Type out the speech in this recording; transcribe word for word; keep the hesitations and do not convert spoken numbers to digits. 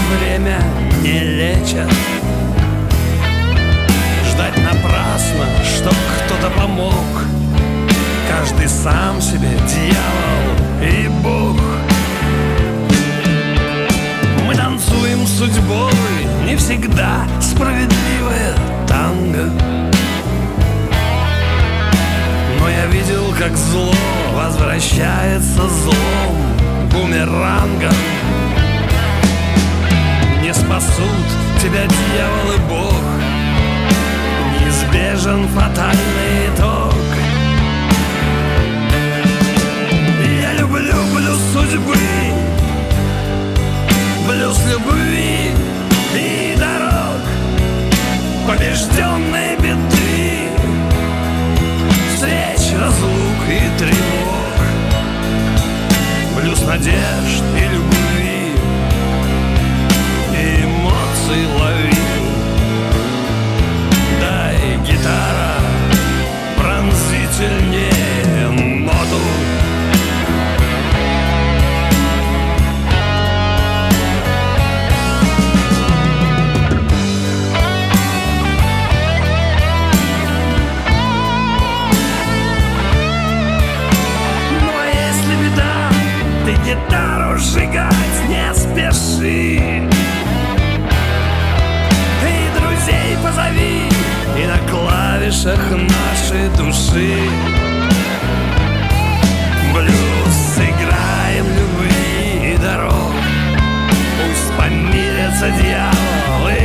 время не лечат. Ждать напрасно, чтоб кто-то помог. Каждый сам себе дьявол и Бог. Мы танцуем с судьбой, не всегда справедливое танго. Но я видел, как зло возвращается злом бумерангом. Не спасут тебя дьявол и Бог, неизбежен фатальный итог. Я люблю блюз судьбы, блюз любви и дорог, побежденной беды, встреч, разлук и тревог. Блюз надежд и любви, и эмоций лови. Дай, гитара, пронзительнее ноту. Гитару сжигать не спеши, и друзей позови, и на клавишах нашей души блюз сыграем любви и дорог. Пусть помирятся дьявол